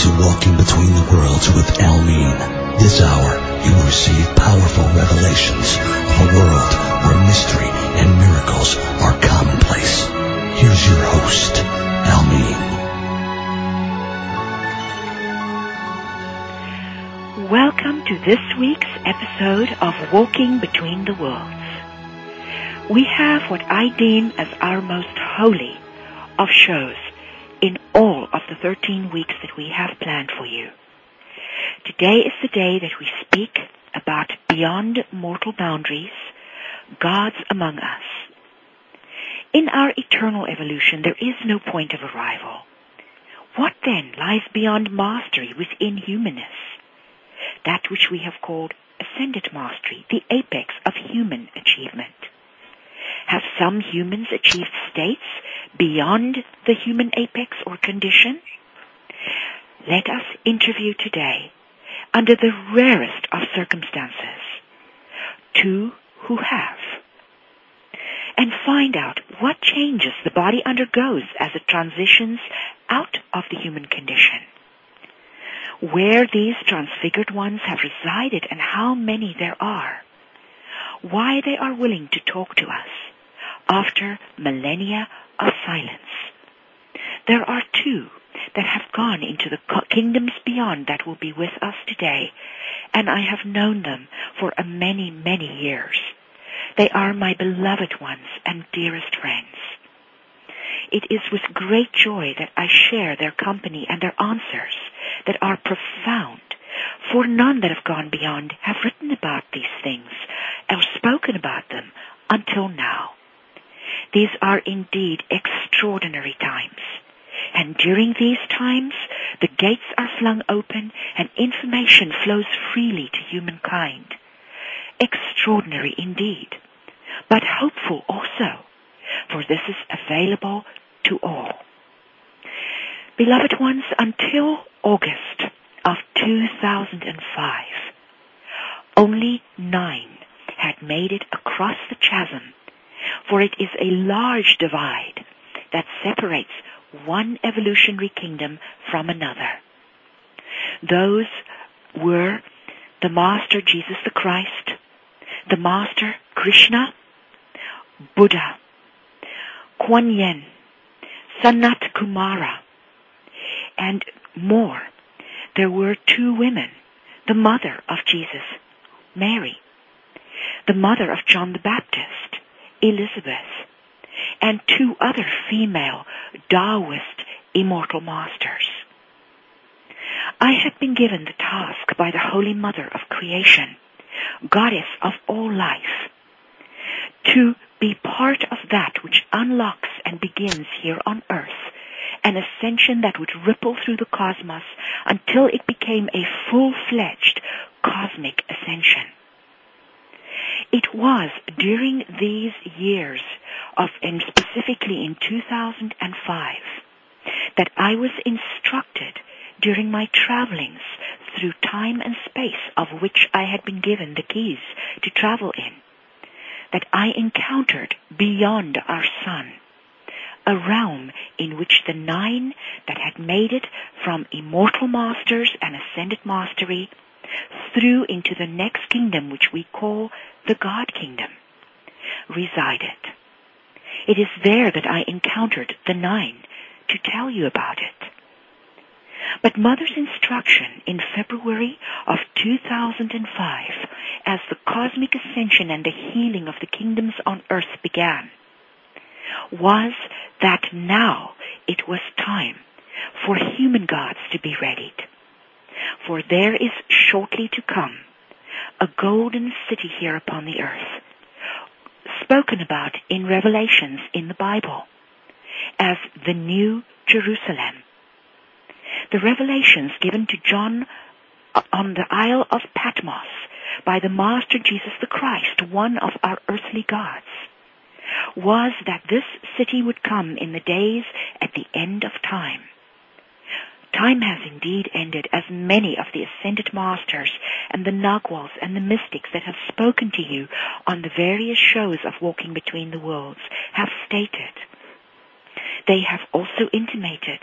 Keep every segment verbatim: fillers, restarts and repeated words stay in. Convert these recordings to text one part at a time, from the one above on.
to Walking Between the Worlds with Almeen. This hour, you will receive powerful revelations of a world where mystery and miracles are commonplace. Here's your host, Almeen. Welcome to this week's episode of Walking Between the Worlds. We have what I deem as our most holy of shows in all of the thirteen weeks that we have planned for you. Today is the day that we speak about beyond mortal boundaries, gods among us. In our eternal evolution, there is no point of arrival. What then lies beyond mastery within humanness? That which we have called ascended mastery, the apex of human achievement. Have some humans achieved states beyond the human apex or condition? Let us interview today, under the rarest of circumstances, two who have, and find out what changes the body undergoes as it transitions out of the human condition. Where these transfigured ones have resided and how many there are. Why they are willing to talk to us after millennia of silence. There are two that have gone into the kingdoms beyond that will be with us today, and I have known them for a many, many years. They are my beloved ones and dearest friends. It is with great joy that I share their company and their answers that are profound, for none that have gone beyond have written about these things or spoken about them until now. These are indeed extraordinary times, and during these times the gates are flung open and information flows freely to humankind. Extraordinary indeed, but hopeful also, for this is available to all. Beloved ones, until August of two thousand five, only nine had made it across the chasm, for it is a large divide that separates one evolutionary kingdom from another. Those were the Master Jesus the Christ, the Master Krishna, Buddha, Kuan Yin, Sanat Kumara, and more. There were two women, the mother of Jesus, Mary, the mother of John the Baptist, Elizabeth, and two other female Taoist immortal masters. I had been given the task by the Holy Mother of Creation, Goddess of all life, to be part of that which unlocks and begins here on earth, an ascension that would ripple through the cosmos until it became a full-fledged cosmic ascension. It was during these years of, and specifically in two thousand five, that I was instructed during my travelings through time and space of which I had been given the keys to travel in, that I encountered beyond our sun, a realm in which the nine that had made it from immortal masters and ascended mastery through into the next kingdom, which we call the God Kingdom, resided. It is there that I encountered the nine to tell you about it. But Mother's instruction in February of two thousand five, as the cosmic ascension and the healing of the kingdoms on earth began, was that now it was time for human gods to be readied. For there is shortly to come a golden city here upon the earth, spoken about in Revelations in the Bible as the New Jerusalem. The revelations given to John on the Isle of Patmos by the Master Jesus the Christ, one of our earthly gods, was that this city would come in the days at the end of time. Time has indeed ended, as many of the ascended masters and the Nagwals and the mystics that have spoken to you on the various shows of Walking Between the Worlds have stated. They have also intimated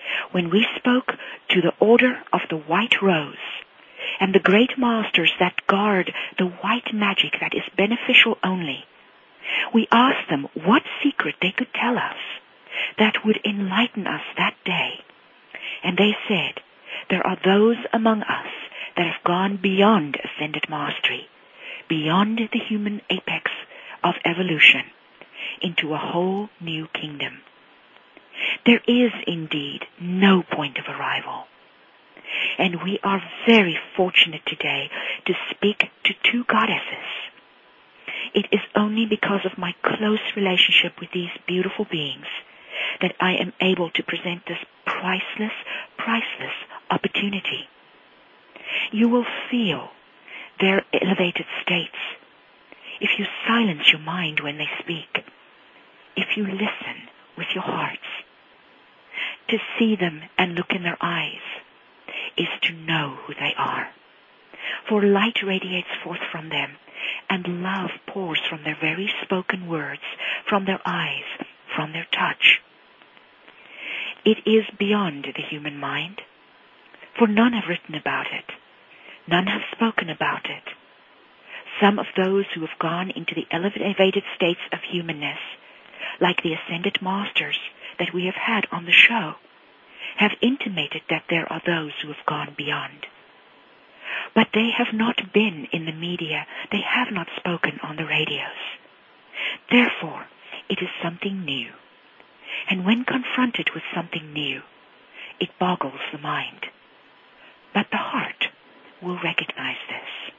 when we spoke to the Order of the White Rose and the great masters that guard the white magic that is beneficial only, we asked them what secret they could tell us that would enlighten us that day. And they said, there are those among us that have gone beyond ascended mastery, beyond the human apex of evolution, into a whole new kingdom. There is indeed no point of arrival. And we are very fortunate today to speak to two goddesses. It is only because of my close relationship with these beautiful beings that I am able to present this priceless, priceless opportunity. You will feel their elevated states if you silence your mind when they speak, if you listen with your hearts. To see them and look in their eyes is to know who they are. For light radiates forth from them, and love pours from their very spoken words, from their eyes, from their touch. It is beyond the human mind, for none have written about it. None have spoken about it. Some of those who have gone into the elevated states of humanness, like the Ascended Masters that we have had on the show, have intimated that there are those who have gone beyond. But they have not been in the media, they have not spoken on the radios. Therefore, it is something new. And when confronted with something new, it boggles the mind. But the heart will recognize this.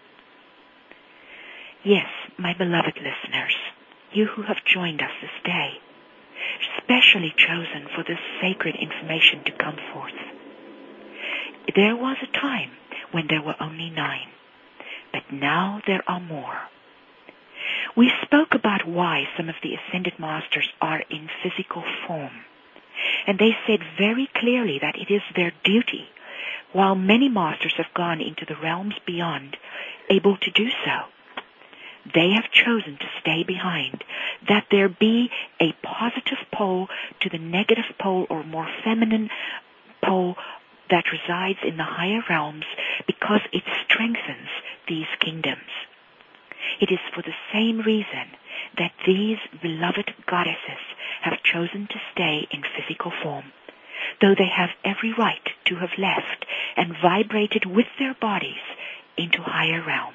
Yes, my beloved listeners, you who have joined us this day, specially chosen for this sacred information to come forth. There was a time when there were only nine, but now there are more. We spoke about why some of the Ascended Masters are in physical form, and they said very clearly that it is their duty, while many Masters have gone into the realms beyond, able to do so. They have chosen to stay behind, that there be a positive pole to the negative pole or more feminine pole that resides in the higher realms, because it strengthens these kingdoms. It is for the same reason that these beloved goddesses have chosen to stay in physical form, though they have every right to have left and vibrated with their bodies into higher realms.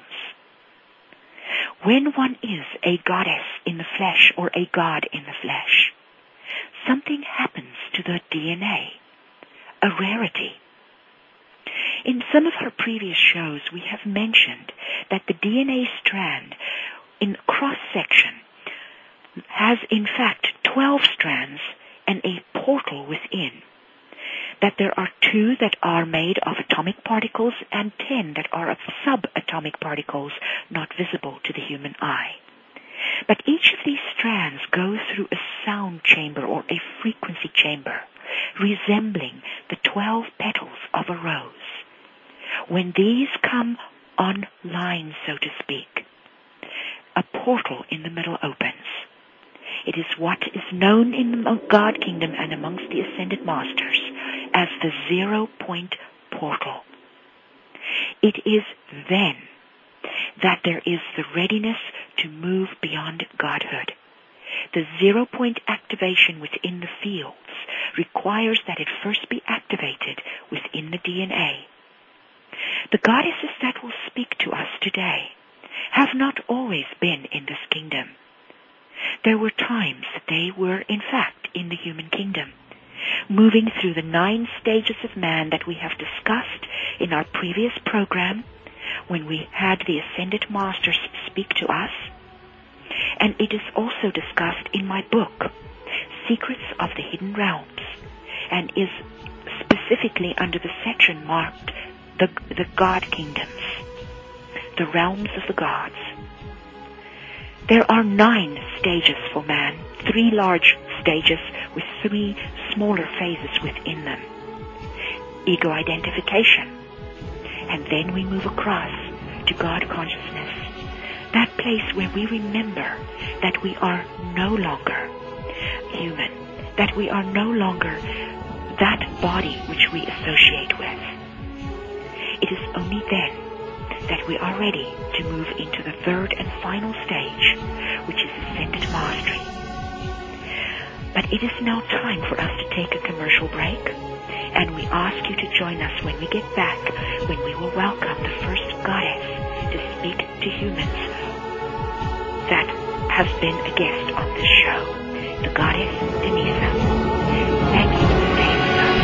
When one is a goddess in the flesh or a god in the flesh, something happens to the D N A, a rarity. In some of her previous shows, we have mentioned that the D N A strand in cross-section has in fact twelve strands and a portal within, that there are two that are made of atomic particles and ten that are of subatomic particles not visible to the human eye. But each of these strands goes through a sound chamber or a frequency chamber, resembling the twelve petals of a rose. When these come online, so to speak, a portal in the middle opens. It is what is known in the God Kingdom and amongst the Ascended Masters as the zero-point portal. It is then that there is the readiness to move beyond godhood. The zero-point activation within the fields requires that it first be activated within the D N A. The goddesses that will speak to us today have not always been in this kingdom. There were times that they were, in fact, in the human kingdom, moving through the nine stages of man that we have discussed in our previous program when we had the Ascended Masters speak to us. And it is also discussed in my book, Secrets of the Hidden Realms, and is specifically under the section marked the, the God Kingdoms, the realms of the gods. There are nine stages for man, three large stages with three smaller phases within them. Ego identification. And then we move across to God consciousness, that place where we remember that we are no longer human, that we are no longer that body which we associate with. It is only then that we are ready to move into the third and final stage, which is ascended mastery. But it is now time for us to take a commercial break, and we ask you to join us when we get back, when we will welcome the first goddess to speak to humans that has been a guest on this show, the goddess Denisa. Thank you for staying with us.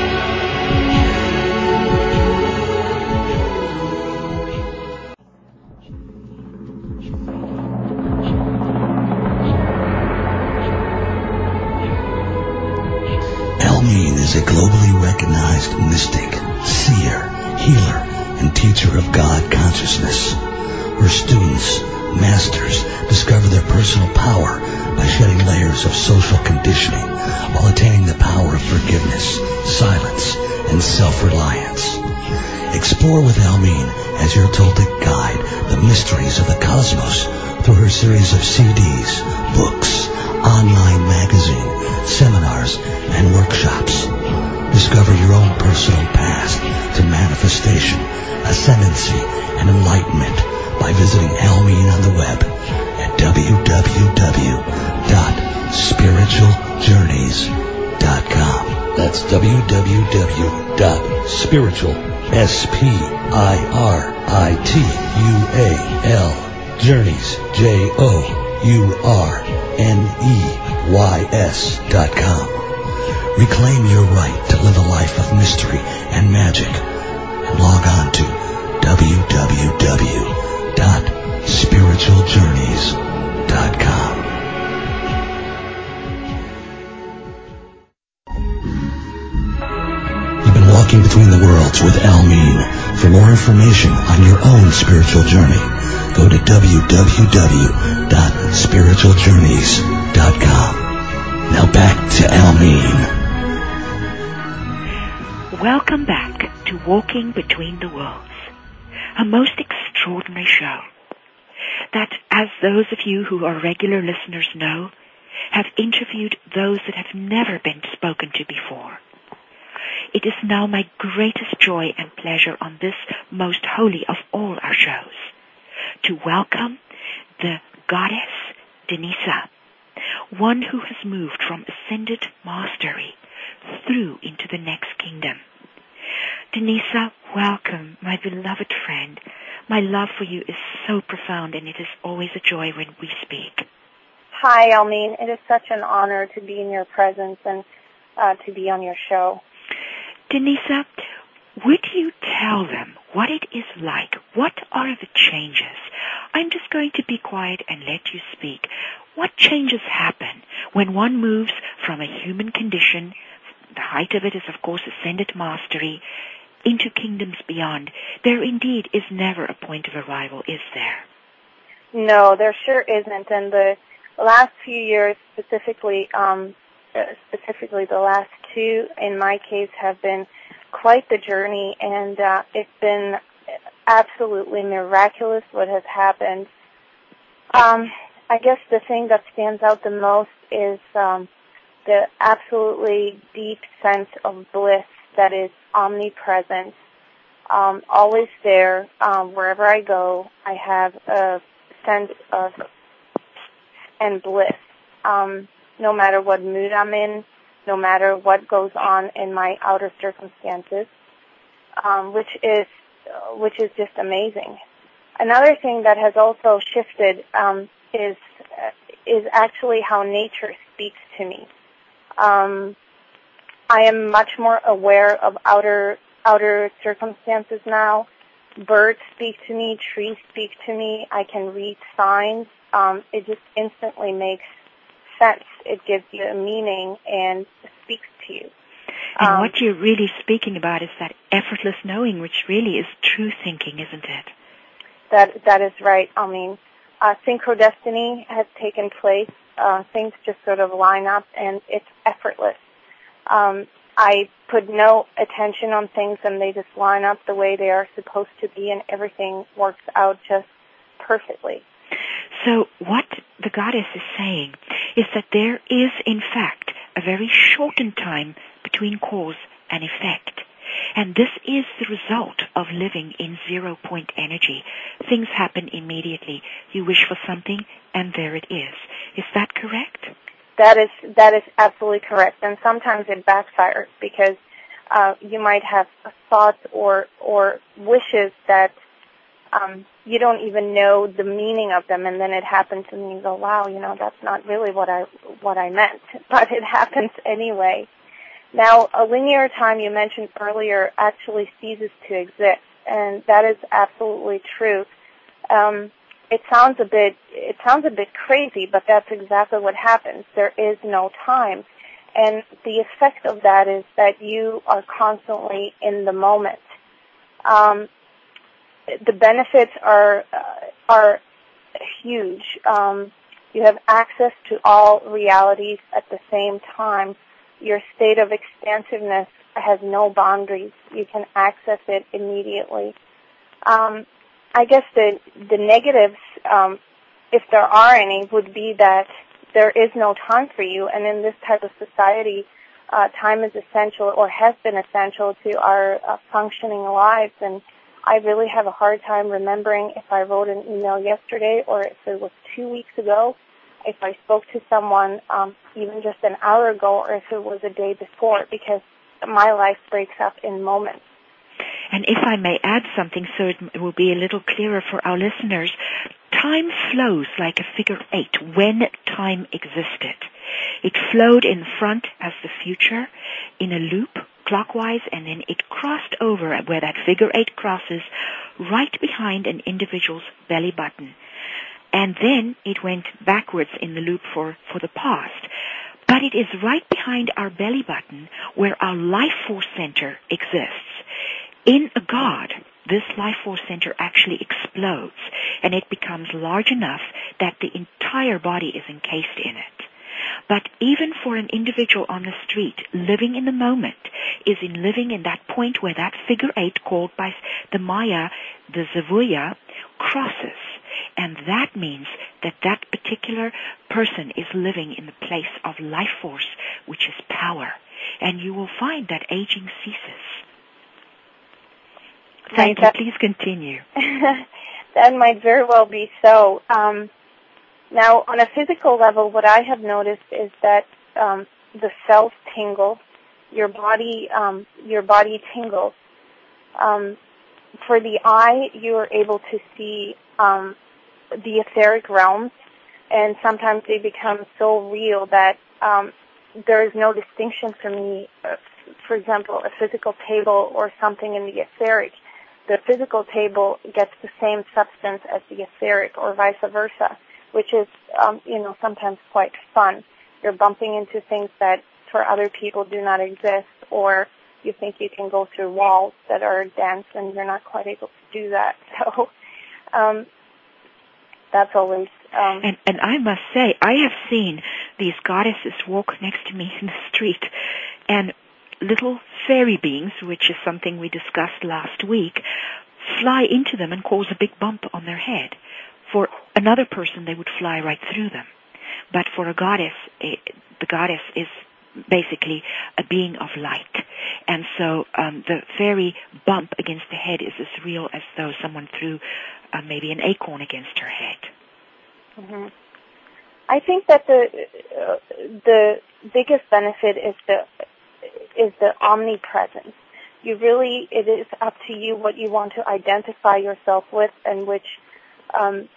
Almeen is a globally recognized mystic, seer, healer, and teacher of God consciousness, where students, masters, discover their personal power by shedding layers of social conditioning while attaining the power of forgiveness, silence, and self-reliance. Explore with Almeen as you're told to guide the mysteries of the cosmos through her series of C Ds, books, online magazine, seminars, and workshops. Discover your own personal path to manifestation, ascendancy, and enlightenment by visiting Almeen on the web at w w w dot spiritual journeys dot com. That's w w w dot spiritual, S P I R I T U A L, journeys, J O U R N E Y S dot com. Reclaim your right to live a life of mystery and magic, and log on to w w w dot spiritual journeys dot com. You've been walking between the worlds with Almeen. For more information on your own spiritual journey, go to w w w dot spiritual journeys dot com. Now back to Almeen. Welcome back to Walking Between the Worlds, a most extraordinary show that, as those of you who are regular listeners know, have interviewed those that have never been spoken to before. It is now my greatest joy and pleasure on this most holy of all our shows to welcome the goddess Denisa, one who has moved from ascended mastery through into the next kingdom. Denisa, welcome, my beloved friend. My love for you is so profound, and it is always a joy when we speak. Hi, Almeen. It is such an honor to be in your presence and uh, to be on your show. Denisa, would you tell them what it is like? What are the changes? I'm just going to be quiet and let you speak. What changes happen when one moves from a human condition, the height of it is, of course, ascended mastery, into kingdoms beyond? There indeed is never a point of arrival, is there? No, there sure isn't. And the last few years, specifically, um, specifically the last two, in my case, have been quite the journey, and uh, it's been absolutely miraculous what has happened. Um, I guess the thing that stands out the most is um, the absolutely deep sense of bliss that is omnipresent, um, always there. Um, wherever I go, I have a sense of and bliss. Um, no matter what mood I'm in, no matter what goes on in my outer circumstances, um, which is uh, which is just amazing. Another thing that has also shifted um, is uh, is actually how nature speaks to me. Um, I am much more aware of outer outer circumstances now. Birds speak to me, trees speak to me. I can read signs. Um, it just instantly makes sense. It gives you a meaning and speaks to you. And um, what you're really speaking about is that effortless knowing, which really is true thinking, isn't it? That that is right. I mean, uh, synchrodestiny has taken place. Uh, things just sort of line up, and it's effortless. Um, I put no attention on things, and they just line up the way they are supposed to be, and everything works out just perfectly. So what the goddess is saying is that there is, in fact, a very shortened time between cause and effect. And this is the result of living in zero-point energy. Things happen immediately. You wish for something, and there it is. Is that correct? That is that is absolutely correct. And sometimes it backfires because uh, you might have thoughts or or wishes that um, you don't even know the meaning of them, and then it happens, and you go, "Wow, you know, that's not really what I what I meant," but it happens anyway. Now, a linear time you mentioned earlier actually ceases to exist, and that is absolutely true. Um, it sounds a bit it sounds a bit crazy, but that's exactly what happens. There is no time, and the effect of that is that you are constantly in the moment. Um, the benefits are uh, are huge. Um, you have access to all realities at the same time. Your state of expansiveness has no boundaries. You can access it immediately. Um, I guess the the negatives, um, if there are any, would be that there is no time for you. And in this type of society, uh, time is essential or has been essential to our uh, functioning lives. And I really have a hard time remembering if I wrote an email yesterday or if it was two weeks ago, if I spoke to someone um, even just an hour ago, or if it was a day before, because my life breaks up in moments. And if I may add something so it will be a little clearer for our listeners, time flows like a figure eight when time existed. It flowed in front as the future in a loop clockwise, and then it crossed over where that figure eight crosses right behind an individual's belly button. And then it went backwards in the loop for, for the past. But it is right behind our belly button where our life force center exists. In a God, this life force center actually explodes, and it becomes large enough that the entire body is encased in it. But even for an individual on the street, living in the moment is in living in that point where that figure eight called by the Maya, the Zavuya, crosses. And that means that that particular person is living in the place of life force, which is power. And you will find that aging ceases. Thank Right, you. Please continue. That might very well be so. Um, now, on a physical level, what I have noticed is that um, the cells tingle, your body, um, your body tingles. Um, for the eye, you are able to see um, the etheric realms, and sometimes they become so real that um, there is no distinction for me. Uh, for example, a physical table or something in the etheric. The physical table gets the same substance as the etheric, or vice versa, which is, um, you know, sometimes quite fun. You're bumping into things that for other people do not exist, or you think you can go through walls that are dense, and you're not quite able to do that. So um, that's always... Um, and, and I must say, I have seen these goddesses walk next to me in the street, and little fairy beings, which is something we discussed last week, fly into them and cause a big bump on their head. For another person, they would fly right through them. But for a goddess, it, the goddess is basically a being of light. And so um, the fairy bump against the head is as real as though someone threw uh, maybe an acorn against her head. Mm-hmm. I think that the uh, the biggest benefit is the is the omnipresence. You really, it is up to you what you want to identify yourself with, and which um,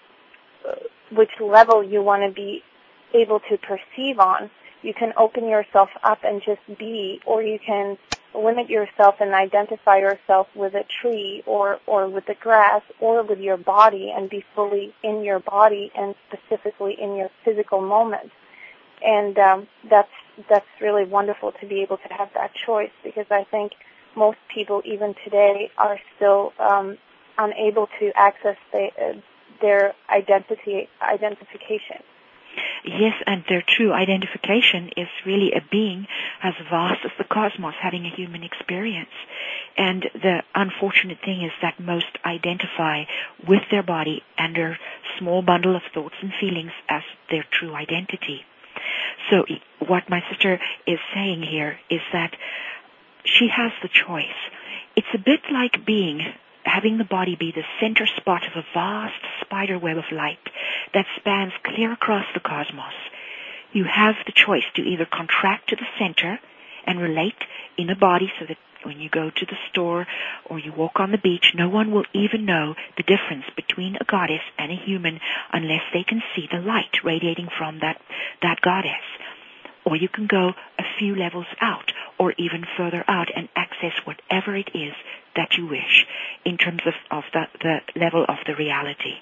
which level you want to be able to perceive on. You can open yourself up and just be, or you can limit yourself and identify yourself with a tree or, or with the grass or with your body and be fully in your body and specifically in your physical moment. And um, that's that's really wonderful to be able to have that choice, because I think most people even today are still um, unable to access the, uh, their identity identification. Yes, and their true identification is really a being as vast as the cosmos having a human experience. And the unfortunate thing is that most identify with their body and their small bundle of thoughts and feelings as their true identity. So what my sister is saying here is that she has the choice. It's a bit like being, having the body be the center spot of a vast spider web of light that spans clear across the cosmos. You have the choice to either contract to the center and relate in a body so that when you go to the store or you walk on the beach, no one will even know the difference between a goddess and a human unless they can see the light radiating from that, that goddess. Or you can go a few levels out or even further out and access whatever it is that you wish in terms of, of the, the level of the reality.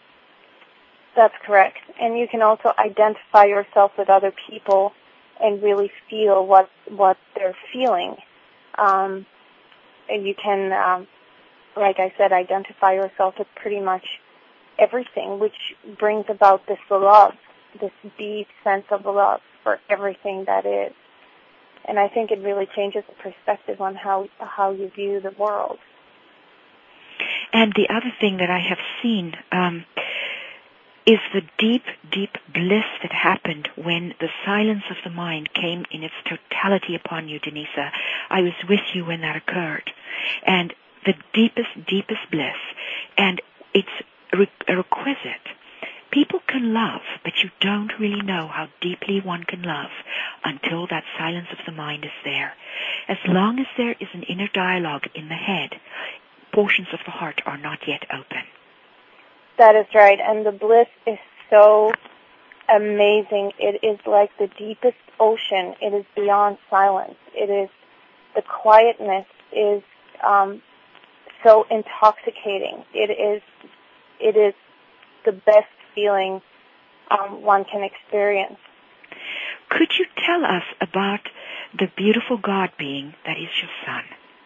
That's correct. And you can also identify yourself with other people and really feel what what they're feeling. Um, and you can, um, like I said, identify yourself with pretty much everything, which brings about this love, this deep sense of love for everything that is. And I think it really changes the perspective on how how you view the world. And the other thing that I have seen um, is the deep, deep bliss that happened when the silence of the mind came in its totality upon you, Denisa. I was with you when that occurred. And the deepest, deepest bliss. And it's a requisite. People can love, but you don't really know how deeply one can love until that silence of the mind is there. As long as there is an inner dialogue in the head, portions of the heart are not yet open. That is right, and the bliss is so amazing. It is like the deepest ocean. It is beyond silence. It is, the quietness is um, so intoxicating. It is, it is the best feeling um, one can experience. Could you tell us about the beautiful God being that is your son?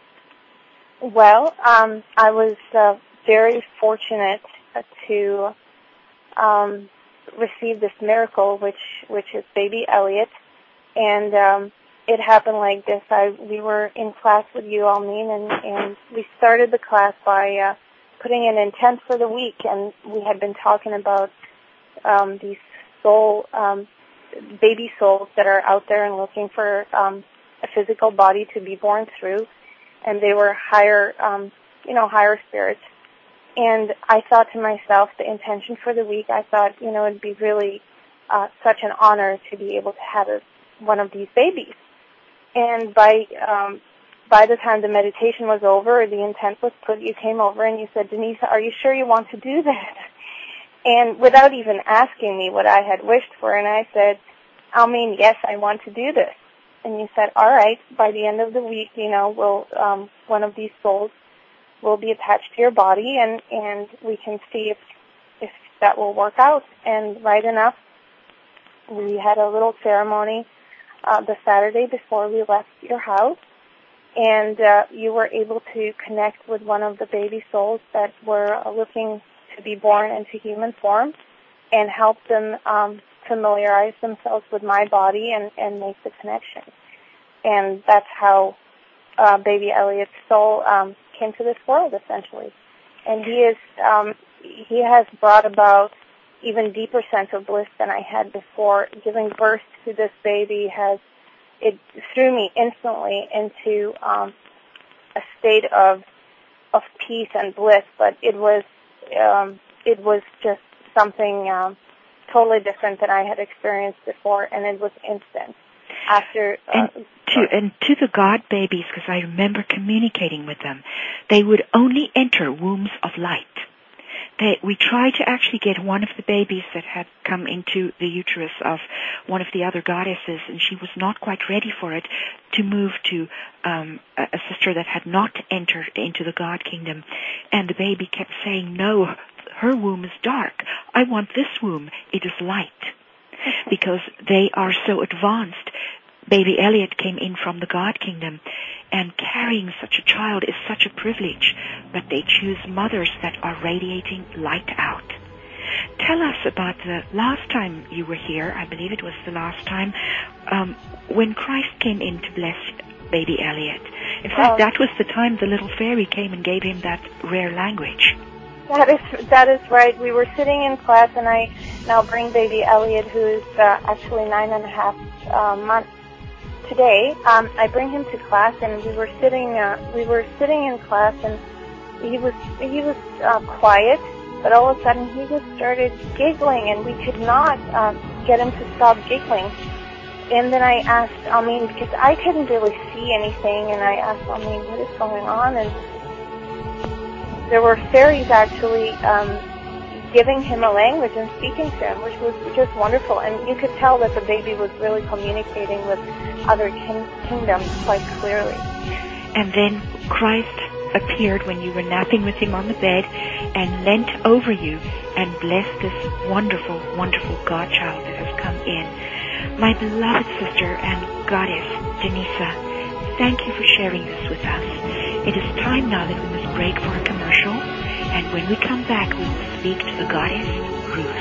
Well, um, I was uh, very fortunate to um, receive this miracle, which which is baby Elliot, and um, it happened like this. I we were in class with you, Almeen, and, and we started the class by uh, putting an intent for the week, and we had been talking about um, these soul um, baby souls that are out there and looking for um, a physical body to be born through, and they were higher, um, you know, higher spirits. And I thought to myself, the intention for the week, I thought, you know, it'd be really uh, such an honor to be able to have a, one of these babies. And by um, by the time the meditation was over, the intent was put, you came over and you said, Denisa, are you sure you want to do that? And without even asking me what I had wished for, and I said, I mean, yes, I want to do this. And you said, all right, by the end of the week, you know, we'll um, one of these souls will be attached to your body, and, and we can see if if that will work out. And right enough, we had a little ceremony uh, the Saturday before we left your house, and uh, you were able to connect with one of the baby souls that were looking to be born into human form and help them um, familiarize themselves with my body and, and make the connection. And that's how uh, baby Elliot's soul um, came to this world, essentially. And he is um, he has brought about even deeper sense of bliss than I had before. Giving birth to this baby has it threw me instantly into um, a state of of peace and bliss. But it was um, it was just something um, totally different than I had experienced before, and it was instant. After uh, and to and to the God babies, because I remember communicating with them, they would only enter wombs of light. They, we tried to actually get one of the babies that had come into the uterus of one of the other goddesses, and she was not quite ready for it, to move to um, a, a sister that had not entered into the God kingdom. And the baby kept saying, no, her womb is dark. I want this womb. It is light. Because they are so advanced. Baby Elliot came in from the God kingdom, and carrying such a child is such a privilege, but they choose mothers that are radiating light out. Tell us about the last time you were here, I believe it was the last time, um, when Christ came in to bless baby Elliot. In fact, um, that was the time the little fairy came and gave him that rare language. That is that is right. We were sitting in class, and I now bring baby Elliot, who is uh, actually nine and a half uh, months today. Um, I bring him to class, and we were sitting. Uh, we were sitting in class, and he was he was uh, quiet, but all of a sudden he just started giggling, and we could not uh, get him to stop giggling. And then I asked Almeen, because I couldn't really see anything, and I asked Almeen, what is going on? And there were fairies actually um, giving him a language and speaking to him, which was just wonderful. And you could tell that the baby was really communicating with other kin- kingdoms quite clearly. And then Christ appeared when you were napping with him on the bed and leant over you and blessed this wonderful, wonderful godchild that has come in. My beloved sister and goddess, Denisa, thank you for sharing this with us. It is time now that we must break for a commercial, and when we come back, we will speak to the goddess, Ruth.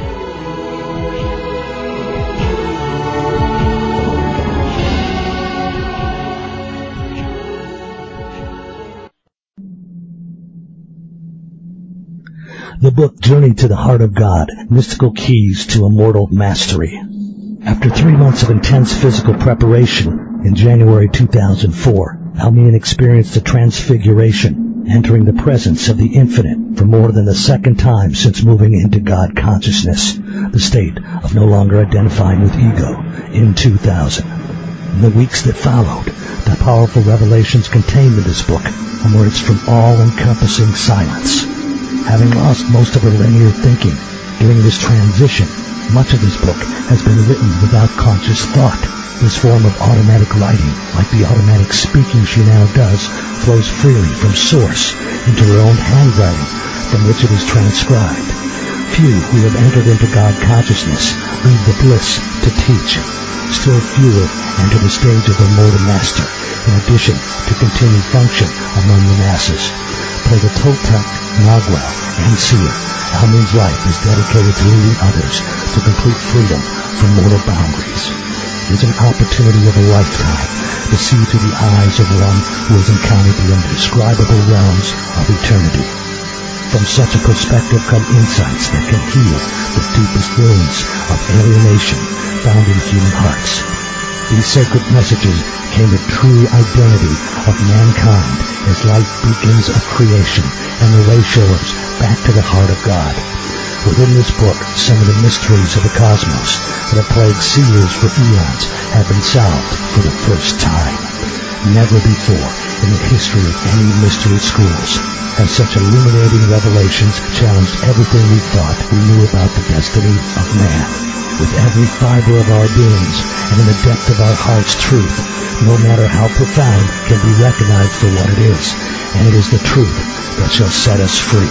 The book Journey to the Heart of God, Mystical Keys to Immortal Mastery. After three months of intense physical preparation, in January two thousand four, Almeen experienced a transfiguration, entering the presence of the Infinite for more than the second time since moving into God consciousness, the state of no longer identifying with ego, in two thousand. In the weeks that followed, the powerful revelations contained in this book emerged from all-encompassing silence. Having lost most of her linear thinking during this transition, much of this book has been written without conscious thought. This form of automatic writing, like the automatic speaking she now does, flows freely from source into her own handwriting, from which it is transcribed. Few who have entered into God consciousness leave the bliss to teach. Still fewer enter the stage of their mortal master, in addition to continued function among the masses. But as a Toltec, Nagual, and Seer, Almeen's life is dedicated to leading others to complete freedom from mortal boundaries. It is an opportunity of a lifetime to see through the eyes of one who has encountered the indescribable realms of eternity. From such a perspective come insights that can heal the deepest wounds of alienation found in human hearts. These sacred messages came the true identity of mankind as light beacons of creation and the way showers back to the heart of God. Within this book, some of the mysteries of the cosmos that have plagued seers for eons have been solved for the first time. Never before in the history of any mystery schools have such illuminating revelations challenged everything we thought we knew about the destiny of man. With every fiber of our beings and in the depth of our heart's truth, no matter how profound, can be recognized for what it is, and it is the truth that shall set us free.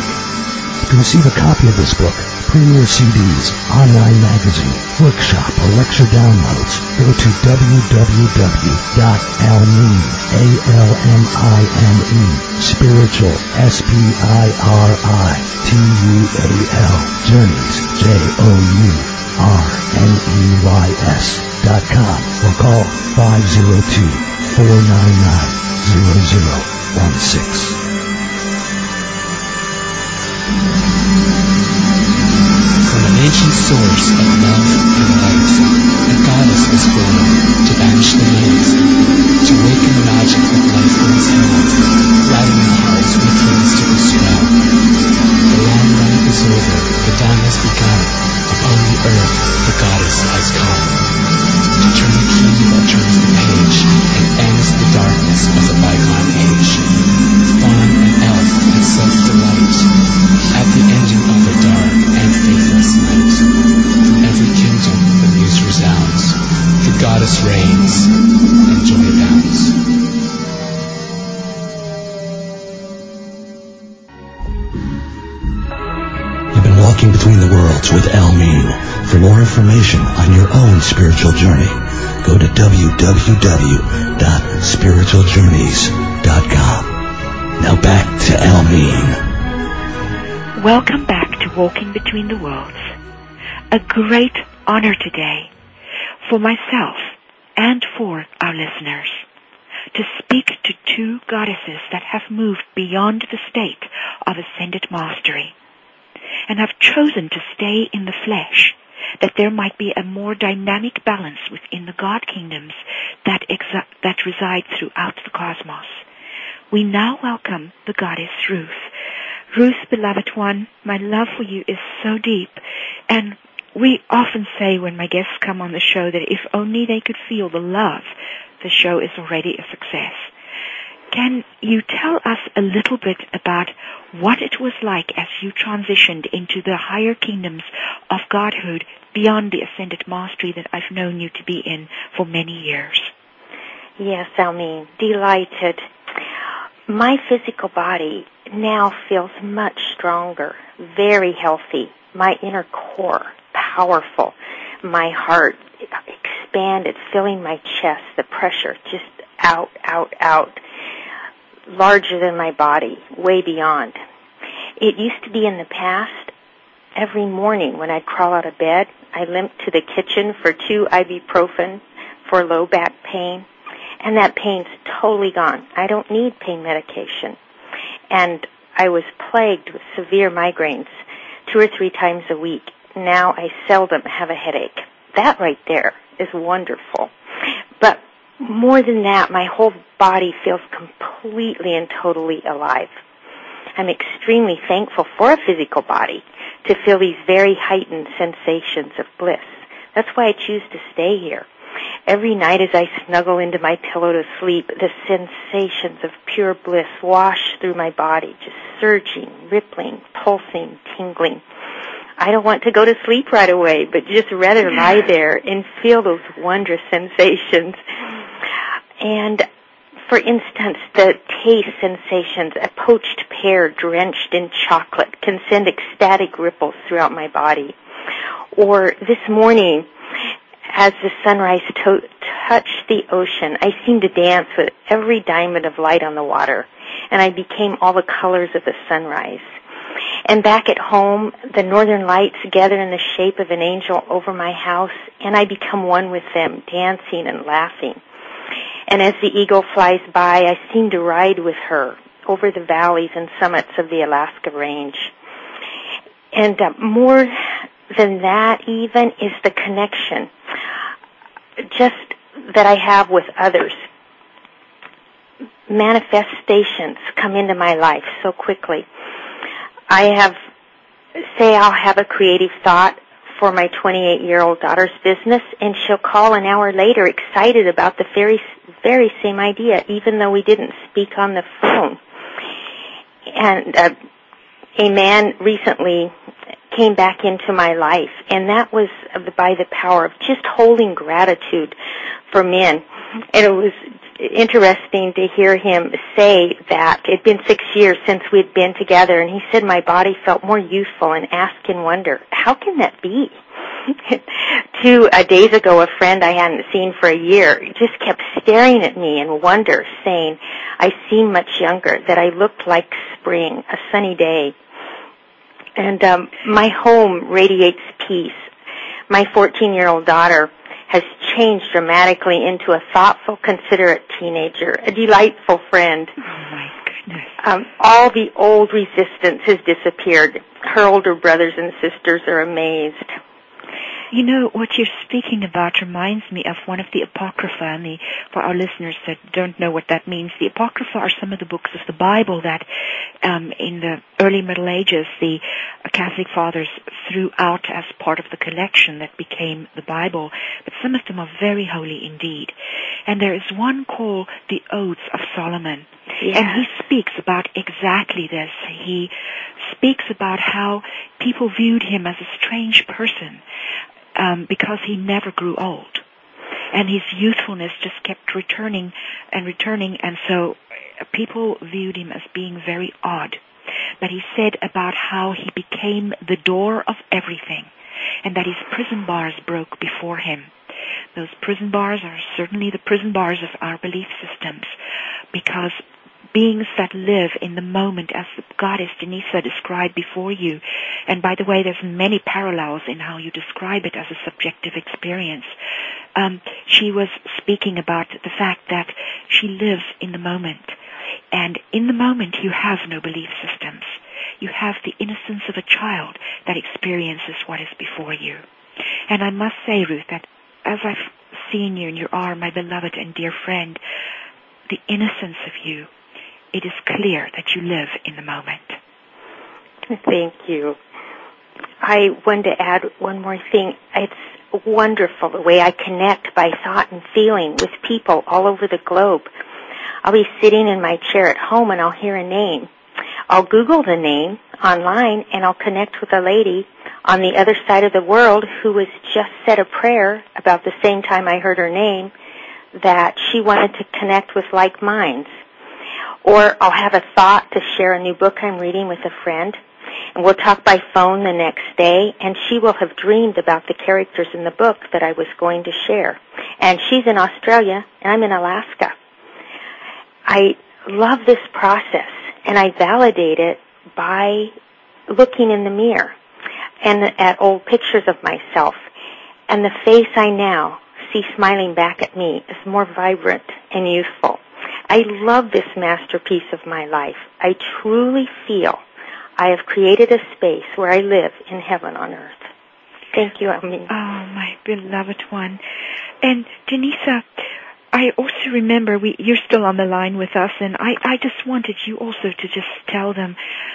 To receive a copy of this book, premier C Ds, online magazine, workshop, or lecture downloads, go to w w w dot almeen, A L M I N E, spiritual, S P I R I T U A L, journeys, J O U R N E Y S dot com, or call five oh two, four nine nine, zero zero one six. From an ancient source of love and light, a goddess was born to banish the night, to awaken the magic that life brings held, gladdening the hearts with her mystical spell. The long night is over, the dawn has begun. Upon the earth, the goddess has come to turn the key that turns the page and ends the darkness of the bygone age. Fawn and elf had self-delight at the ending of a dark and faithless night. From every kingdom the news resounds. The goddess reigns, and joy abounds. You've been walking between the worlds with Almeen. For more information on your own spiritual journey, go to w w w dot spiritual journeys dot com. Now back to Almeen. Welcome back to Walking Between the Worlds. A great honor today for myself and for our listeners to speak to two goddesses that have moved beyond the state of ascended mastery. and have chosen to stay in the flesh, that there might be a more dynamic balance within the God kingdoms that exa- that reside throughout the cosmos. We now welcome the goddess Ruth. Ruth, beloved one, my love for you is so deep, and we often say when my guests come on the show that if only they could feel the love, the show is already a success. Can you tell us a little bit about what it was like as you transitioned into the higher kingdoms of godhood beyond the ascended mastery that I've known you to be in for many years? Yes, Almeen, delighted. My physical body now feels much stronger, very healthy. My inner core, powerful. My heart expanded, filling my chest, the pressure just out, out, out. Larger than my body, way beyond. It used to be in the past, every morning when I'd crawl out of bed, I limped to the kitchen for two ibuprofen for low back pain, and that pain's totally gone. I don't need pain medication. And I was plagued with severe migraines two or three times a week. Now I seldom have a headache. That right there is wonderful. But more than that, my whole body feels completely and totally alive. I'm extremely thankful for a physical body to feel these very heightened sensations of bliss. That's why I choose to stay here. Every night as I snuggle into my pillow to sleep, the sensations of pure bliss wash through my body, just surging, rippling, pulsing, tingling. I don't want to go to sleep right away, but just rather lie there and feel those wondrous sensations. And, for instance, the taste sensations, a poached pear drenched in chocolate can send ecstatic ripples throughout my body. Or this morning, as the sunrise to- touched the ocean, I seemed to dance with every diamond of light on the water, and I became all the colors of the sunrise. And back at home, the northern lights gather in the shape of an angel over my house, and I become one with them, dancing and laughing. And as the eagle flies by, I seem to ride with her over the valleys and summits of the Alaska Range. And uh, more than that even is the connection just that I have with others. Manifestations come into my life so quickly. I have, say I'll have a creative thought for my twenty-eight-year-old daughter's business, and she'll call an hour later excited about the very, very same idea, even though we didn't speak on the phone. And uh, a man recently came back into my life, and that was by the power of just holding gratitude for men. And it was interesting to hear him say that it had been six years since we'd been together, and he said my body felt more youthful, and asked in wonder, how can that be? Two uh, days ago, a friend I hadn't seen for a year just kept staring at me in wonder, saying I seemed much younger, that I looked like spring, a sunny day. And um, my home radiates peace. My fourteen-year-old daughter has changed dramatically into a thoughtful, considerate teenager, a delightful friend. Oh, my goodness. Um, all the old resistance has disappeared. Her older brothers and sisters are amazed. You know, what you're speaking about reminds me of one of the Apocrypha, and the, for our listeners that don't know what that means, the Apocrypha are some of the books of the Bible that um, in the early Middle Ages the Catholic fathers threw out as part of the collection that became the Bible, but some of them are very holy indeed. And there is one called the Odes of Solomon, yes. And he speaks about exactly this. He speaks about how people viewed him as a strange person, Um, because he never grew old. And his youthfulness just kept returning and returning, and so people viewed him as being very odd. But he said about how he became the door of everything, and that his prison bars broke before him. Those prison bars are certainly the prison bars of our belief systems, because beings that live in the moment, as the goddess Denisa described before you, and by the way, there's many parallels in how you describe it as a subjective experience. Um, she was speaking about the fact that she lives in the moment, and in the moment you have no belief systems. you have the innocence of a child that experiences what is before you. And I must say, Ruth, that as I've seen you and you are my beloved and dear friend, the innocence of you, it is clear that you live in the moment. Thank you. I wanted to add one more thing. It's wonderful the way I connect by thought and feeling with people all over the globe. I'll be sitting in my chair at home and I'll hear a name. I'll Google the name online and I'll connect with a lady on the other side of the world who was just said a prayer about the same time I heard her name that she wanted to connect with like minds. Or I'll have a thought to share a new book I'm reading with a friend, and we'll talk by phone the next day, and she will have dreamed about the characters in the book that I was going to share. And she's in Australia, and I'm in Alaska. I love this process, and I validate it by looking in the mirror and at old pictures of myself. And the face I now see smiling back at me is more vibrant and youthful. I love this masterpiece of my life. I truly feel I have created a space where I live in heaven on earth. Thank you, Almeen. Oh, my beloved one. And Denisa, I also remember we, you're still on the line with us, and I, I just wanted you also to just tell them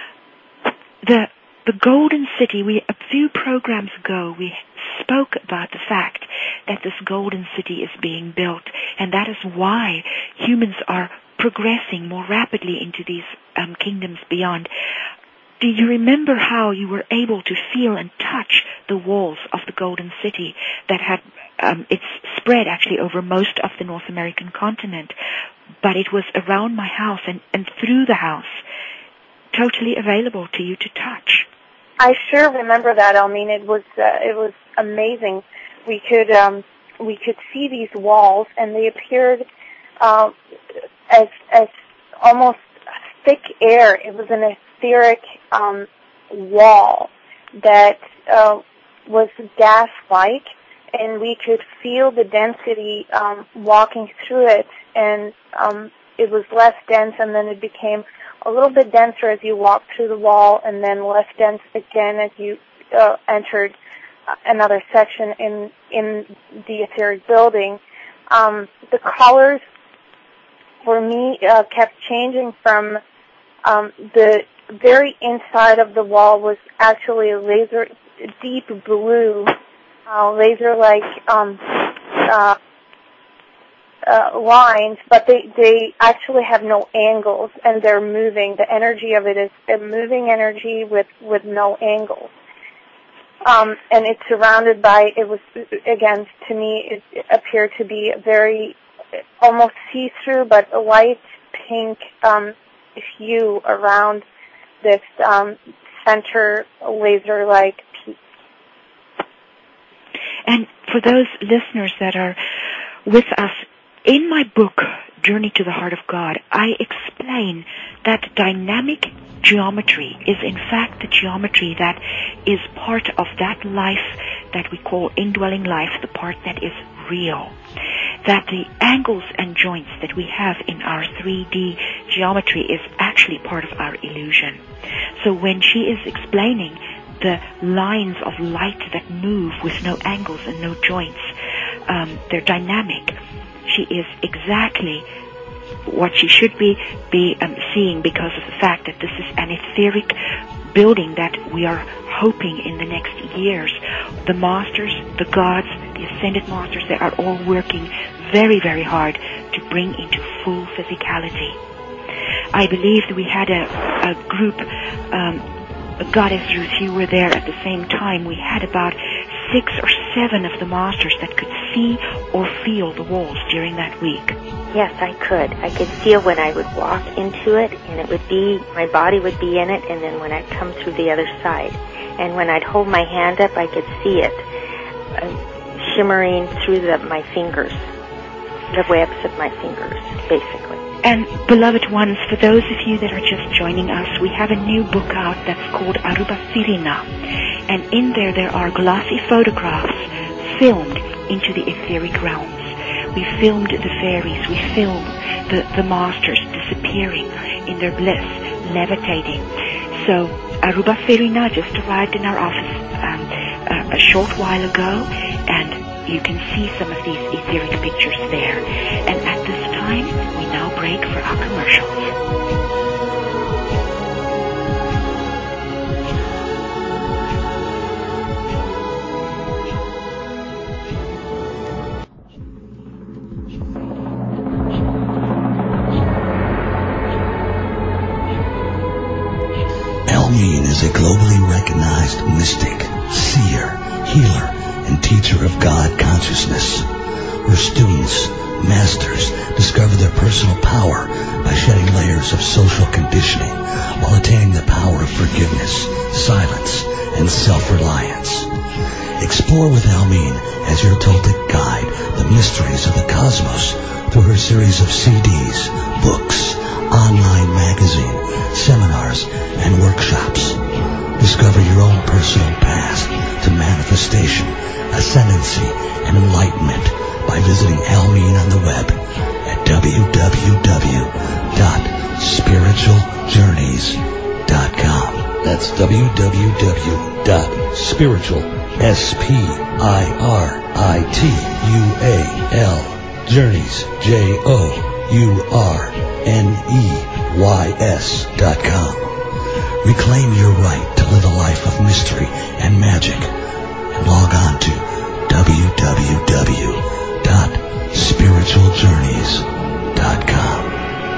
the the Golden City. We a few programs ago we spoke about the fact that this Golden City is being built, and that is why humans are progressing more rapidly into these um, kingdoms beyond. Do you remember how you were able to feel and touch the walls of the Golden City that had, um, it's spread actually over most of the North American continent, but it was around my house and, and through the house, totally available to you to touch? I sure remember that, Almeen. It was, uh, it was amazing. We could, um, we could see these walls, and they appeared, uh, as, as almost thick air. It was an etheric um, wall that uh, was gas-like, and we could feel the density um, walking through it, and um, it was less dense, and then it became a little bit denser as you walked through the wall, and then less dense again as you uh, entered another section in in the etheric building. Um, the colors, for me, uh, kept changing from um, the very inside of the wall was actually a laser, deep blue, uh, laser-like um, uh, uh, lines, but they, they actually have no angles, and they're moving. The energy of it is a moving energy with, with no angles. Um, and it's surrounded by, it was, again, to me, it, it appeared to be a very, almost see-through, but a light pink um, hue around this um, center laser-like piece. And for those listeners that are with us, in my book, Journey to the Heart of God, I explain that dynamic geometry is in fact the geometry that is part of that life that we call indwelling life, the part that is real. That the angles and joints that we have in our three D geometry is actually part of our illusion. So when she is explaining the lines of light that move with no angles and no joints, um, they're dynamic. She is exactly what she should be be um, seeing, because of the fact that this is an etheric building that we are hoping in the next years. The masters, the gods, the ascended masters, they are all working very, very hard to bring into full physicality. I believe that we had a, a group, um, a Goddess Ruth, you were there at the same time. We had about six or seven of the masters that could see or feel the walls during that week. Yes, I could. I could feel when I would walk into it, and it would be, my body would be in it, and then when I'd come through the other side. And when I'd hold my hand up, I could see it uh, shimmering through the, my fingers, the webs of my fingers, basically. And, beloved ones, for those of you that are just joining us, we have a new book out that's called Aruba Sirina. And in there, there are glossy photographs filmed into the etheric realms. We filmed the fairies. We filmed the, the masters disappearing in their bliss, levitating. So Aruba Ferina just arrived in our office um, a, a short while ago, and you can see some of these etheric pictures there. And at this time, we now break for our commercials. Almeen is a globally recognized mystic, seer, healer, and teacher of God consciousness. Her students, masters, discover their personal power by shedding layers of social conditioning while attaining the power of forgiveness, silence, and self-reliance. Explore with Almeen as your Toltec guide the mysteries of the cosmos through her series of C Ds, books, online magazine, seminars, and workshops. Discover your own personal path to manifestation, ascendancy, and enlightenment by visiting Almeen on the web at w w w dot spiritual journeys dot com. That's w w w dot spiritual, S P I R I T U A L, journeys, J O U R N E Y S dot com. Reclaim your right to live a life of mystery and magic, and log on to w w w dot spiritual journeys dot com.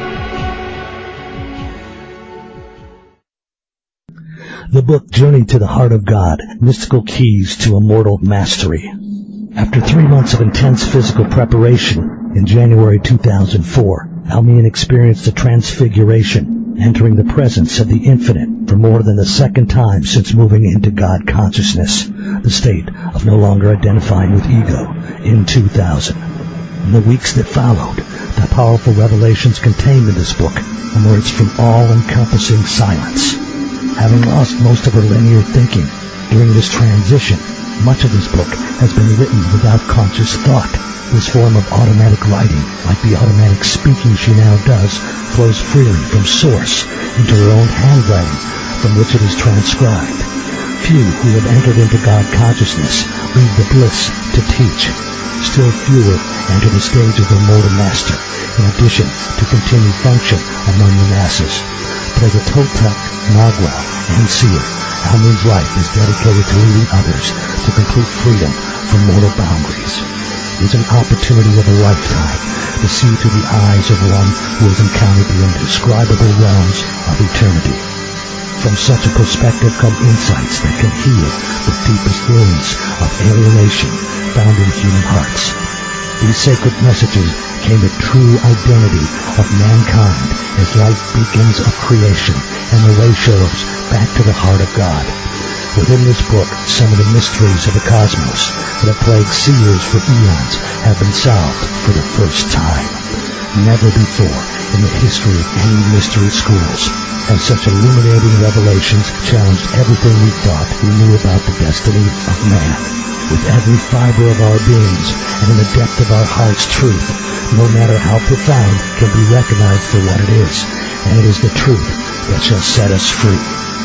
The book Journey to the Heart of God, Mystical Keys to Immortal Mastery. After three months of intense physical preparation, in January two thousand four, Almeen experienced a transfiguration, entering the presence of the infinite for more than the second time since moving into God consciousness, the state of no longer identifying with ego, in two thousand. In the weeks that followed, the powerful revelations contained in this book emerged from all-encompassing silence. Having lost most of her linear thinking during this transition, much of this book has been written without conscious thought. This form of automatic writing, like the automatic speaking she now does, flows freely from source into her own handwriting from which it is transcribed. Few who have entered into God consciousness leave the bliss to teach. Still fewer enter the stage of their mortal master, in addition to continued function among the masses. But as a Toltec, Nagual, and seer, Almeen's life is dedicated to leading others to complete freedom from mortal boundaries. It is an opportunity of a lifetime to see through the eyes of one who has encountered the indescribable realms of eternity. From such a perspective come insights that can heal the deepest wounds of alienation found in human hearts. These sacred messages contain the true identity of mankind as life beacons of creation and the way shows back to the heart of God. Within this book, some of the mysteries of the cosmos that have plagued seers for eons have been solved for the first time. Never before in the history of any mystery schools have such illuminating revelations challenged everything we thought we knew about the destiny of man. With every fiber of our beings and in the depth of our heart's truth, no matter how profound, can be recognized for what it is, and it is the truth that shall set us free.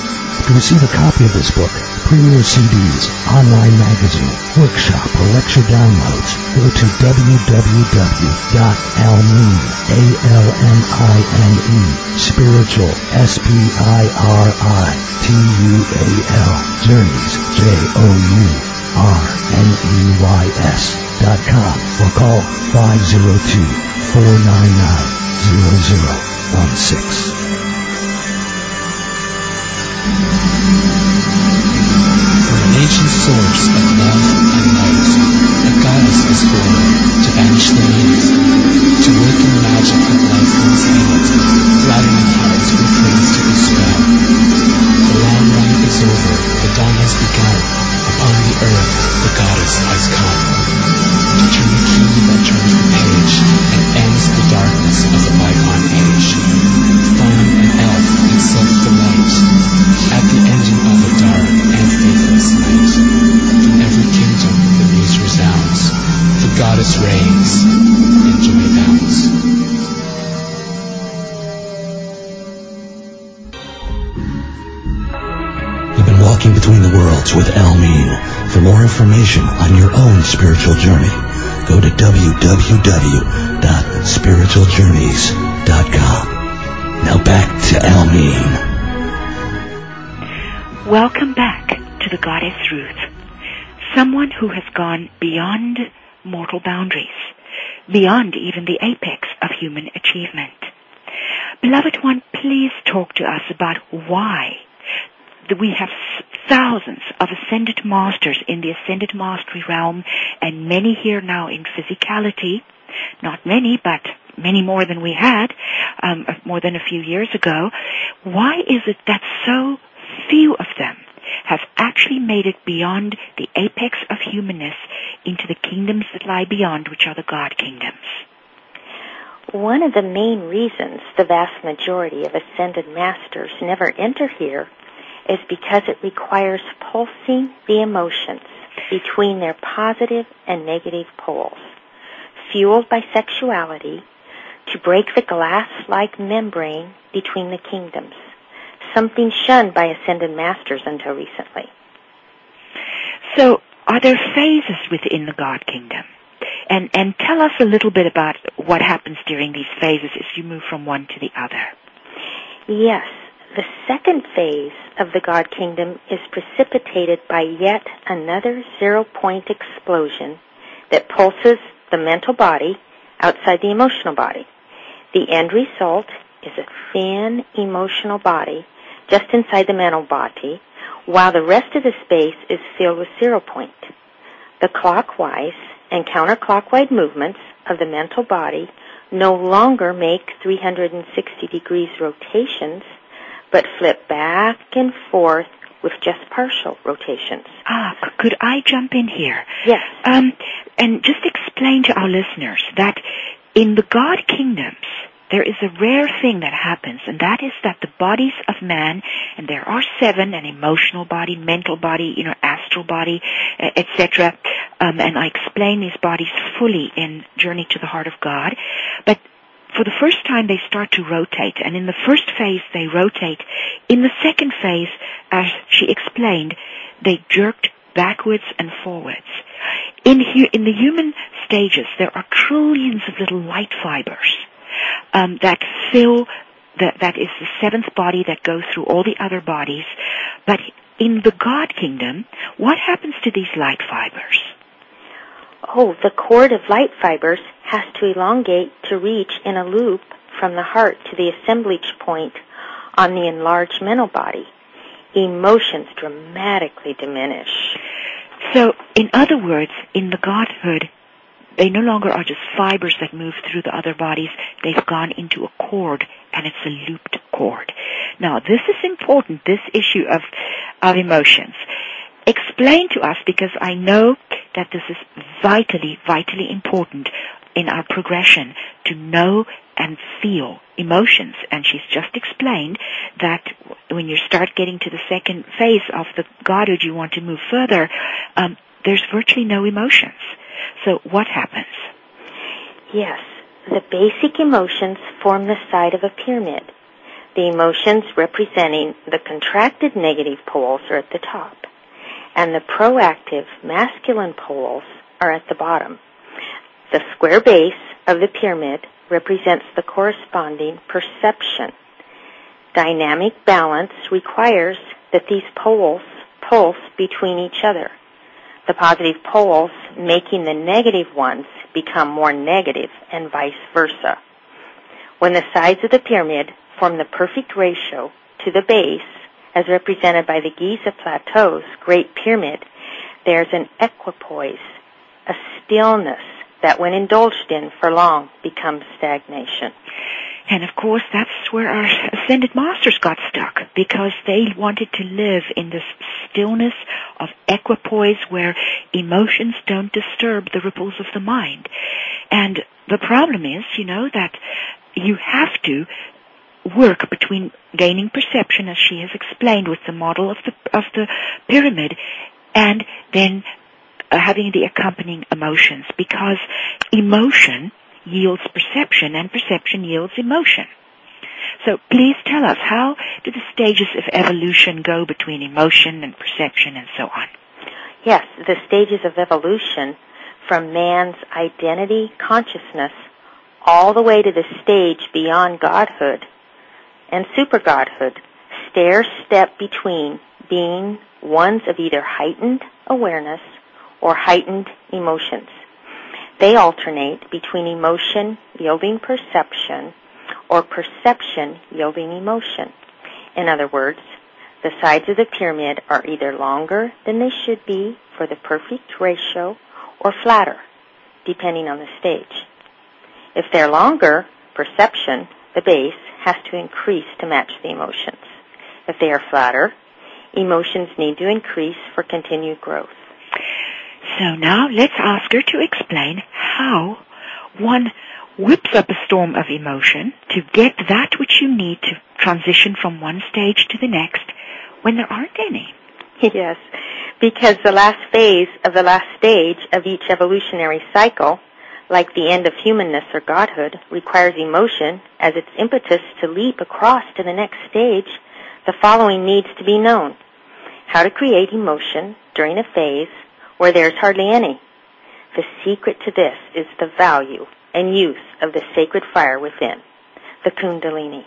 To receive a copy of this book, premier C Ds, online magazine, workshop, or lecture downloads, go to w w w dot almeen, A L M I N E, spiritual, S P I R I T U A L, journeys, J O U R N E Y S dot com, or call five oh two, four nine nine, zero zero one six. From an ancient source of love and light, a goddess was born to banish the mist, to awaken the magic of life in his hand, flattering hearts with things to dispel. The long night is over, the dawn has begun. Upon the earth, the goddess has come to turn the key that turns the page and ends the darkness of the bygone age. Fawn and elf and sylph delight at the ending of a dark and faithless night. From every kingdom the news resounds. The goddess reigns, and joy abounds. Worlds with Almeen. For more information on your own spiritual journey, go to w w w dot spiritual journeys dot com. Now back to Almeen. Welcome back to the Goddess Ruth, someone who has gone beyond mortal boundaries, beyond even the apex of human achievement. Beloved one, please talk to us about why we have thousands of ascended masters in the ascended mastery realm, and many here now in physicality. Not many, but many more than we had, um, more than a few years ago. Why is it that so few of them have actually made it beyond the apex of humanness into the kingdoms that lie beyond, which are the God kingdoms? One of the main reasons the vast majority of ascended masters never enter here is because it requires pulsing the emotions between their positive and negative poles, fueled by sexuality, to break the glass-like membrane between the kingdoms, something shunned by ascended masters until recently. So, are there phases within the God kingdom? And, and tell us a little bit about what happens during these phases as you move from one to the other. Yes. The second phase of the God kingdom is precipitated by yet another zero-point explosion that pulses the mental body outside the emotional body. The end result is a thin emotional body just inside the mental body, while the rest of the space is filled with zero point. The clockwise and counterclockwise movements of the mental body no longer make three hundred sixty degrees rotations, but flip back and forth with just partial rotations. Ah, could I jump in here? Yes. Um, and just explain to our listeners that in the God kingdoms, there is a rare thing that happens, and that is that the bodies of man, and there are seven, an emotional body, mental body, you know, astral body, et cetera, um, and I explain these bodies fully in Journey to the Heart of God, but for the first time, they start to rotate, and in the first phase, they rotate. In the second phase, as she explained, they jerked backwards and forwards. In, hu- in the human stages, there are trillions of little light fibers um, that fill, the, that is the seventh body that goes through all the other bodies. But in the God kingdom, what happens to these light fibers? Oh, the cord of light fibers has to elongate to reach in a loop from the heart to the assemblage point on the enlarged mental body. Emotions dramatically diminish. So, in other words, in the Godhood, they no longer are just fibers that move through the other bodies. They've gone into a cord, and it's a looped cord. Now, this is important, this issue of, of emotions. Explain to us, because I know that this is vitally, vitally important in our progression to know and feel emotions. And she's just explained that when you start getting to the second phase of the Godhood, you want to move further, um, there's virtually no emotions. So what happens? Yes, the basic emotions form the side of a pyramid. The emotions representing the contracted negative poles are at the top, and the proactive masculine poles are at the bottom. The square base of the pyramid represents the corresponding perception. Dynamic balance requires that these poles pulse between each other, the positive poles making the negative ones become more negative and vice versa. When the sides of the pyramid form the perfect ratio to the base, as represented by the Giza Plateau's Great Pyramid, there's an equipoise, a stillness that when indulged in for long becomes stagnation. And of course, that's where our ascended masters got stuck, because they wanted to live in this stillness of equipoise where emotions don't disturb the ripples of the mind. And the problem is, you know, that you have to work between gaining perception, as she has explained with the model of the of the pyramid, and then uh, having the accompanying emotions, because emotion yields perception and perception yields emotion. So please tell us, how do the stages of evolution go between emotion and perception and so on? Yes, the stages of evolution from man's identity consciousness all the way to the stage beyond godhood and super-godhood stair-step between being ones of either heightened awareness or heightened emotions. They alternate between emotion yielding perception or perception yielding emotion. In other words, the sides of the pyramid are either longer than they should be for the perfect ratio or flatter, depending on the stage. If they're longer, perception, the base, has to increase to match the emotions. If they are flatter, emotions need to increase for continued growth. So now let's ask her to explain how one whips up a storm of emotion to get that which you need to transition from one stage to the next when there aren't any. Yes, because the last phase of the last stage of each evolutionary cycle, like the end of humanness or godhood, requires emotion as its impetus to leap across to the next stage. The following needs to be known: how to create emotion during a phase where there's hardly any. The secret to this is the value and use of the sacred fire within, the Kundalini.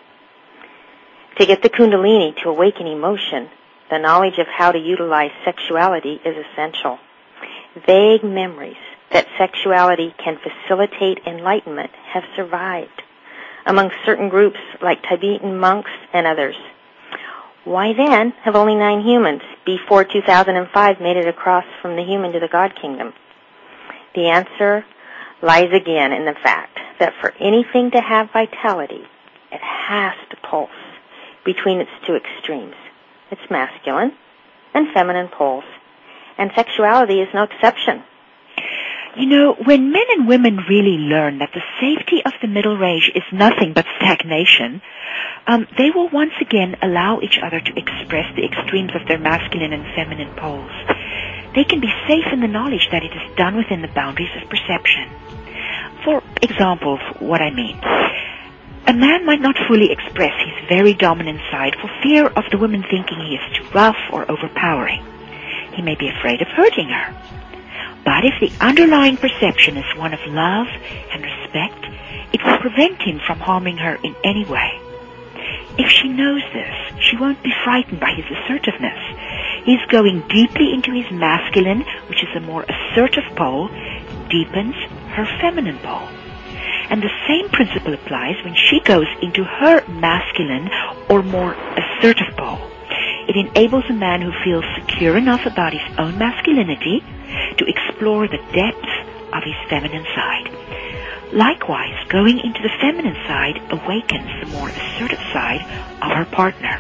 To get the Kundalini to awaken emotion, the knowledge of how to utilize sexuality is essential. Vague memories that sexuality can facilitate enlightenment have survived among certain groups like Tibetan monks and others. Why then have only nine humans before two thousand five made it across from the human to the God kingdom? The answer lies again in the fact that for anything to have vitality, it has to pulse between its two extremes, its masculine and feminine poles, and sexuality is no exception. You know, when men and women really learn that the safety of the middle range is nothing but stagnation, um, they will once again allow each other to express the extremes of their masculine and feminine poles. They can be safe in the knowledge that it is done within the boundaries of perception. For example, what I mean, a man might not fully express his very dominant side for fear of the woman thinking he is too rough or overpowering. He may be afraid of hurting her. But if the underlying perception is one of love and respect, it will prevent him from harming her in any way. If she knows this, she won't be frightened by his assertiveness. He's going deeply into his masculine, which is a more assertive pole, deepens her feminine pole. And the same principle applies when she goes into her masculine or more assertive pole. It enables a man who feels secure enough about his own masculinity to explore the depths of his feminine side. Likewise, going into the feminine side awakens the more assertive side of her partner.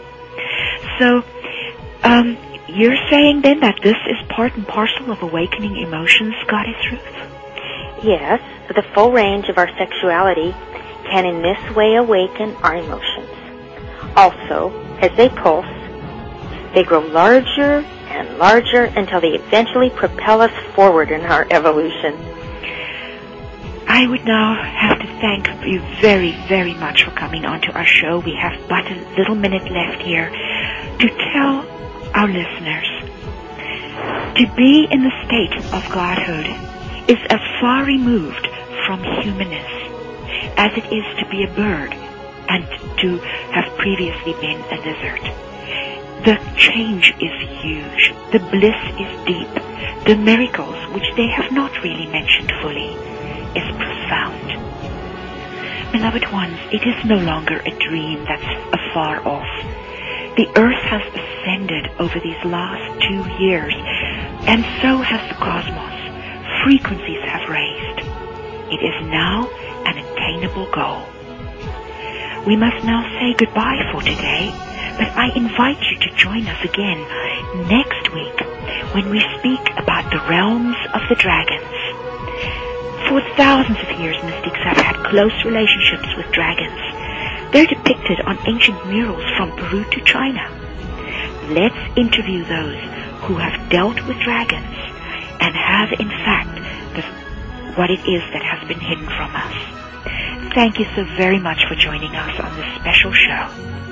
So, um, you're saying then that this is part and parcel of awakening emotions, Goddess Ruth? Yes, the full range of our sexuality can in this way awaken our emotions. Also, as they pulse, they grow larger and larger until they eventually propel us forward in our evolution. I would now have to thank you very, very much for coming on to our show. We have but a little minute left here to tell our listeners to be in the state of godhood is as far removed from humanness as it is to be a bird and to have previously been a lizard. The change is huge. The bliss is deep. The miracles, which they have not really mentioned fully, is profound. Beloved ones, it is no longer a dream that's afar off. The earth has ascended over these last two years, and so has the cosmos. Frequencies have raised. It is now an attainable goal. We must now say goodbye for today, but I invite you to join us again next week when we speak about the realms of the dragons. For thousands of years, mystics have had close relationships with dragons. They're depicted on ancient murals from Peru to China. Let's interview those who have dealt with dragons and have, in fact, the, what it is that has been hidden from us. Thank you so very much for joining us on this special show.